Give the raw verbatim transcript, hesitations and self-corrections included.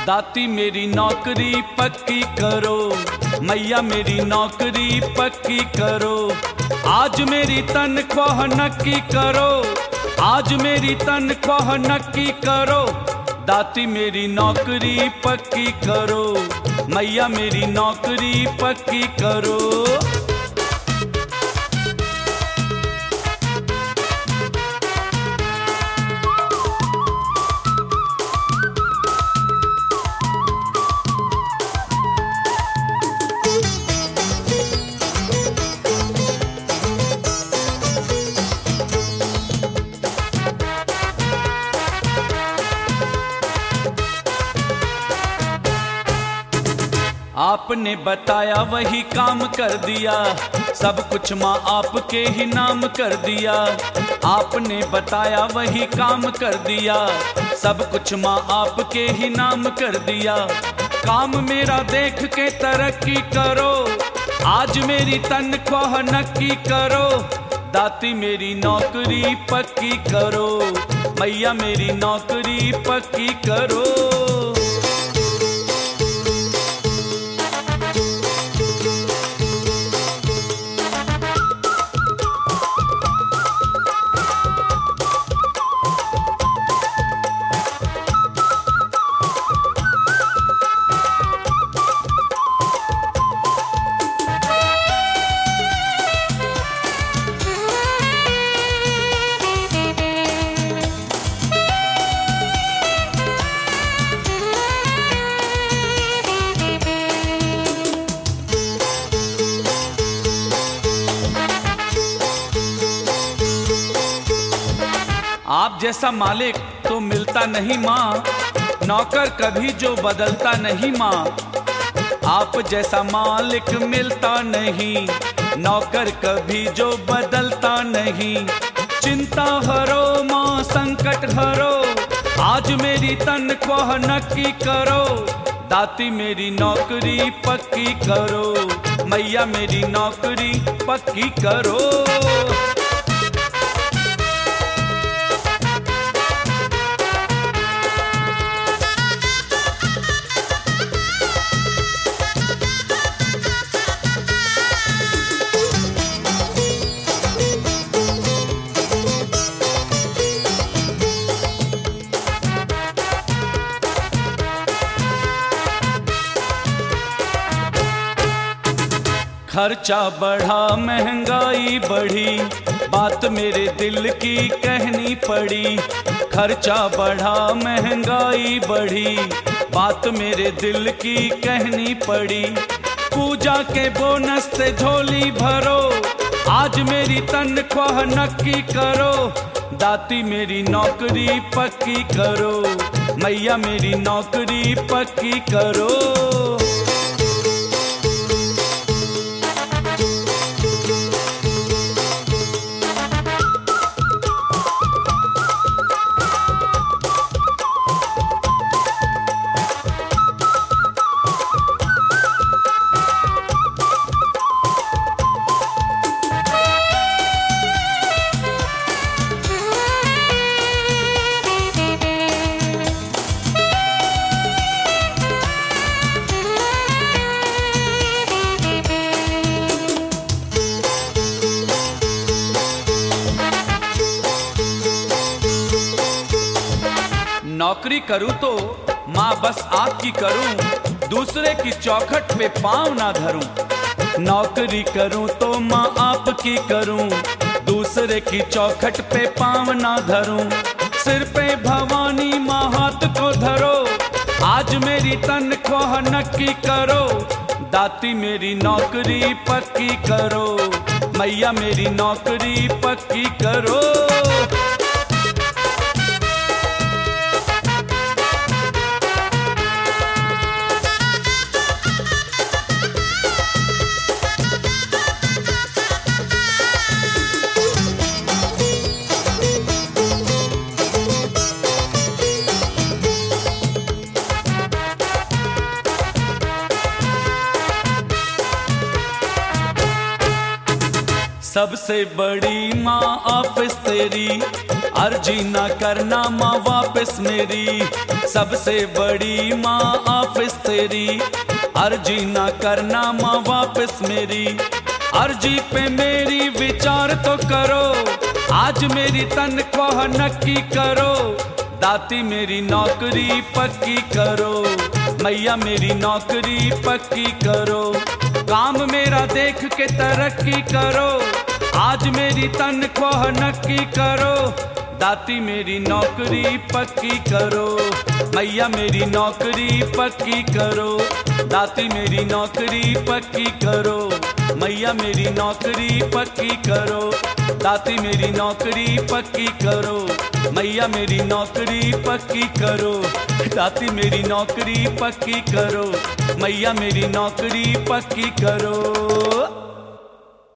दाती मेरी नौकरी पक्की करो, मैया मेरी नौकरी पक्की करो। आज मेरी तनख्वाह नक्की करो, आज मेरी तनख्वाह नक्की करो। दाती मेरी नौकरी पक्की करो, मैया मेरी नौकरी पक्की करो। आपने बताया वही काम कर दिया, सब कुछ माँ आपके ही नाम कर दिया। आपने बताया वही काम कर दिया, सब कुछ माँ आपके ही नाम कर दिया। काम मेरा देख के तरक्की करो, आज मेरी तनख्वाह नक्की करो। दाती मेरी नौकरी पक्की करो, मैया मेरी नौकरी पक्की करो। आप जैसा मालिक तो मिलता नहीं माँ, नौकर कभी जो बदलता नहीं माँ। आप जैसा मालिक मिलता नहीं, नौकर कभी जो बदलता नहीं। चिंता हरो माँ संकट हरो, आज मेरी तनख्वाह नक्की करो। दाती मेरी नौकरी पक्की करो, मैया मेरी नौकरी पक्की करो। खर्चा बढ़ा महंगाई बढ़ी, बात मेरे दिल की कहनी पड़ी। खर्चा बढ़ा महंगाई बढ़ी, बात मेरे दिल की कहनी पड़ी। पूजा के बोनस से झोली भरो, आज मेरी तनख्वाह नक्की करो। दाती मेरी नौकरी पक्की करो, मैया मेरी नौकरी पक्की करो। नौकरी करूं तो माँ बस आपकी करूं, दूसरे की चौखट पे पाँव ना धरूं। नौकरी करूं तो माँ आपकी करूं, दूसरे की चौखट पे पाँव ना धरूं। सिर पे भवानी माँ हाथ को धरो, आज मेरी तनख्वाह नक्की करो। दाती मेरी नौकरी पक्की करो, मैया मेरी नौकरी पक्की करो। सबसे बड़ी माँ ऑफिस तेरी, अर्जी ना करना माँ वापस मेरी। सबसे बड़ी माँ ऑफिस तेरी, अर्जी ना करना माँ वापस मेरी। अर्जी पे मेरी विचार तो करो, आज मेरी तनख्वाह नक्की करो। दाती मेरी नौकरी पक्की करो, मैया मेरी नौकरी पक्की करो। काम मेरा देख के तरक्की करो, आज मेरी तनख्वाह नक्की करो। दाती मेरी नौकरी पक्की करो, मैया मेरी नौकरी पक्की करो। दाती मेरी नौकरी पक्की करो, मैया मेरी नौकरी पक्की करो। दाती मेरी नौकरी पक्की करो, मैया मेरी नौकरी पक्की करो। दाती मेरी नौकरी पक्की करो, मैया मेरी नौकरी पक्की करो।